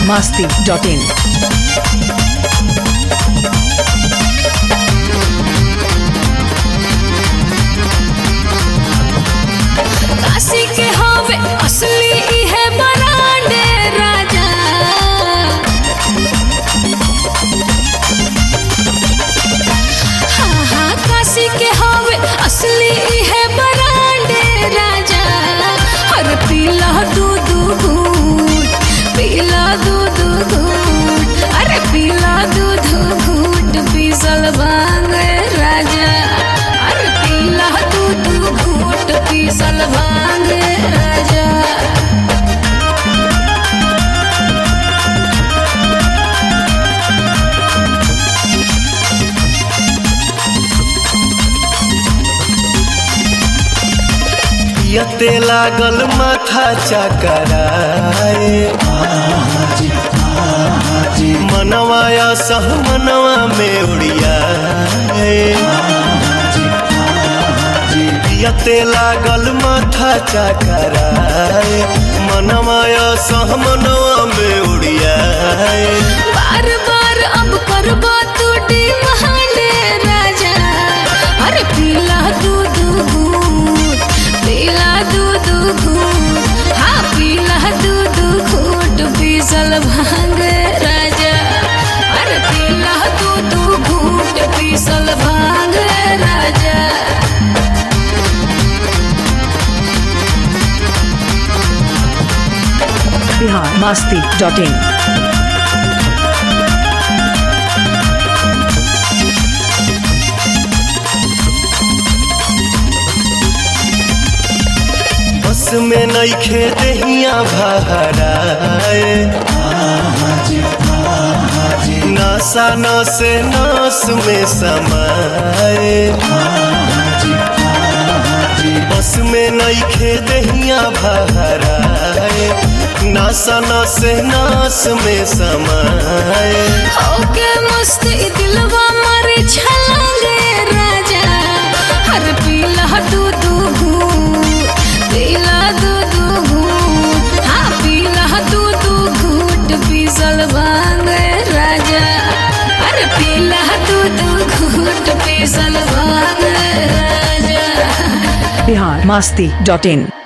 biharmasti.in। Kashi के हवे असली है बरांडे राजा। हाँ हाँ काशी के हवे असली है बरांडे राजा। हर पीला दूध घूट, पीला दूध घूट, अरे पीला दूध घूट पीसल भांग राजा। अरे पीला दूध घूट पीसल भांग राजा। यते लागल माथा चकराए, मनवाया सह मनवा में उड़ियाए। यते लागल माथा चकराए, मनवाया सह मनवा में उड़ियाए। बार बार अब करबा तू डिमांड राजा। अरे पीला दूध घूट, पीला दूध घूट, हाँ पीला दूध घूट पीसल भांग राजा। अरे पीला दूध घूट पीसल भांग राजा। biharmasti.in। बस में नइखे देहिया भराए, नशा नस नस में समाए। बस में नइखे देहिया भराए, नशा नस नस में समाए। होके मस्ती दिलवा मारे छलांगे राजा। हर पीला दूध घूट, पीला दूध घूट, हाँ पीला दूध घूट पीसल भांग राजा। अरे पीला दूध घूट पीसल भांग राजा। biharmasti.in।